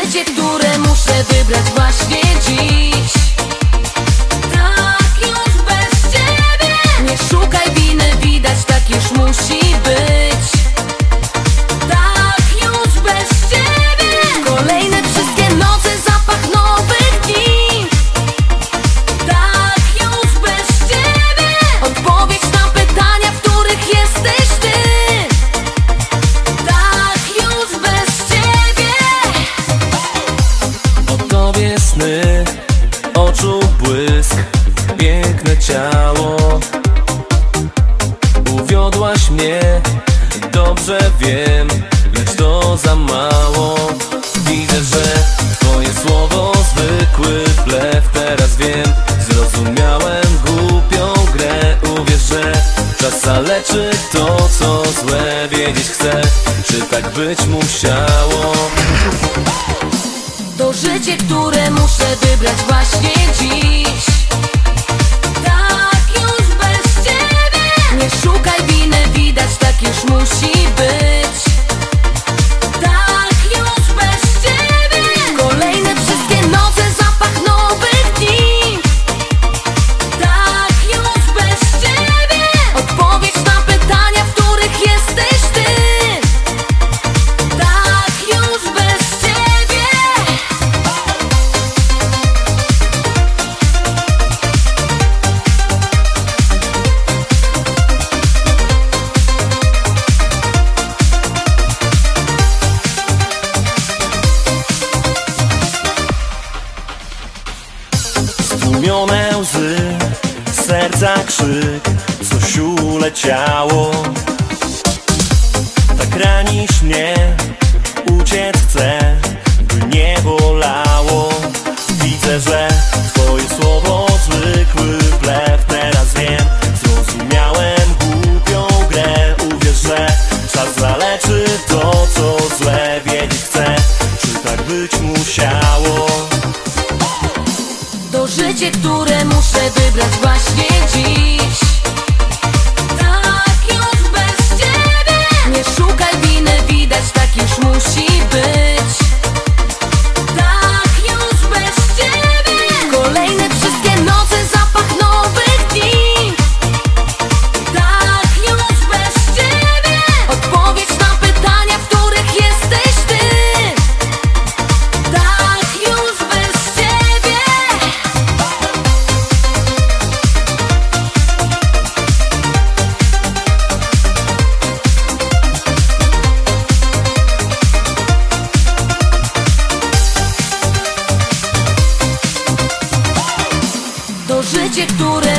życie, które muszę wybrać właśnie dziś. Tak już bez ciebie. Nie szukaj winy, widać, tak już musi być. Tak już bez ciebie. Kolejne wszystkie noce, zapach nowych dni. Tak już bez ciebie. Odpowiedź na pytania, w których jesteś ty. Tak już bez ciebie. O tobie sny, oczu błysk, piękne ciało. Uwiodłaś mnie, dobrze wiem, lecz to za mało. Widzę, że twoje słowo zwykły blef. Teraz wiem, zrozumiałem głupią grę. Uwierz, że czas zaleczy to, co złe. Wiedzieć chcę, czy tak być musiało. To życie, które muszę wybrać właśnie dziś. Tak już bez ciebie. Nie szukaj winy, widać, tak już musi być. Tak już bez ciebie. Kolejne wszystkie noce, zapach nowych dni. Tak już bez ciebie. Odpowiedź na pytania, w których jesteś ty. Tak już bez ciebie. Stłumione łzy, serca krzyk, coś uleciało. Tak ranisz mnie, uciec chcę, by nie bolało. Widzę, że twoje słowo zwykły blef. Teraz wiem, zrozumiałem głupią grę. Uwierz, że czas zaleczy to, co złe. Wiedzieć chcę, czy tak być musiało. To życie, które muszę wybrać właśnie dziś. Tak już bez ciebie. Nie szukaj winy, widać, tak już musi być. Tak już bez ciebie. Kolejne wszystkie noce, zapach nowych dni. Tak już bez ciebie. Odpowiedź na pytania, w których jesteś ty. Tak już bez ciebie. To życie, które